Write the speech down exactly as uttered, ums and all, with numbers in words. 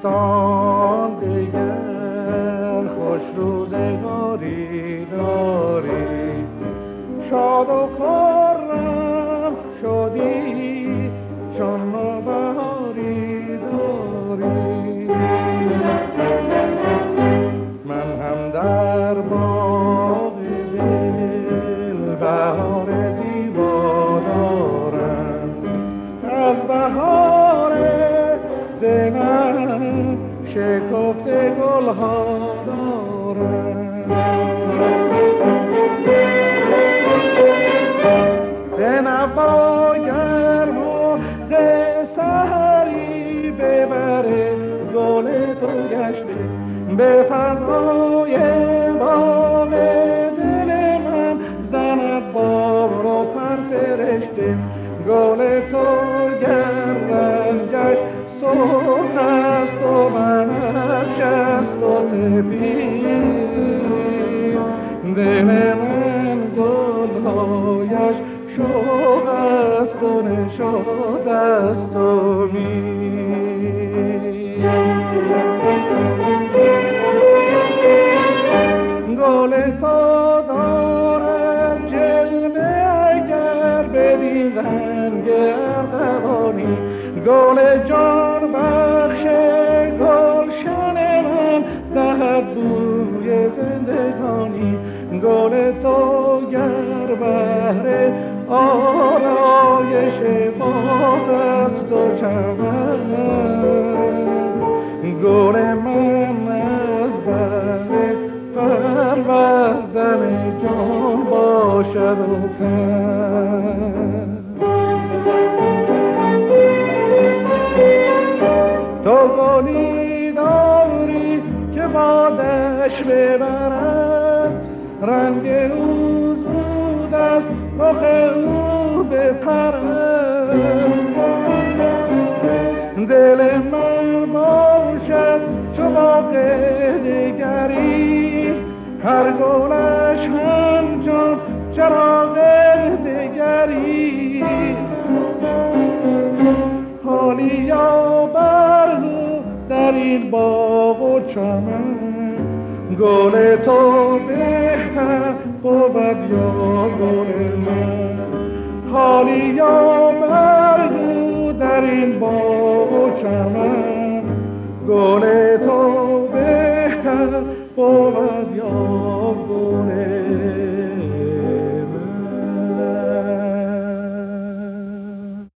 سال دیگر خوش روزگاری داری، شاد و خرم شدی چون نوبهاری داری. من هم در باغ دل بهار زیبا دارم، از بهار دلم شکفته گلها دارم. به نوا گرم و ده سحری ببره گل تو گشته، به فضای باغ دل من زند بار و پر فرشته. گل تو گر رنگش سرخ است و بنفش است و سپید، دل من گلهایش شوق است و نشاط است و مید. گل تو دارد جلوه اگر بدین رنگ ارغوانی، گل جان بخش گلشن من دهد بوی زندگانی. گل تو گر بهر آرایش باغ است و چمن، گل من از بهر پروردن جان باشد و تن. تو گلی داری که بادش ببرد، رنگ او زود از رخ او بپرد. دل من باشد چو باغ دگری، هر گلش همچون چراغ دگری. حالیا برگو در این باغ و چمن، گل تو بهتر بود یا گل من. حالیا برگو در این باغ و چمن، گل تو بهتر بود یا گل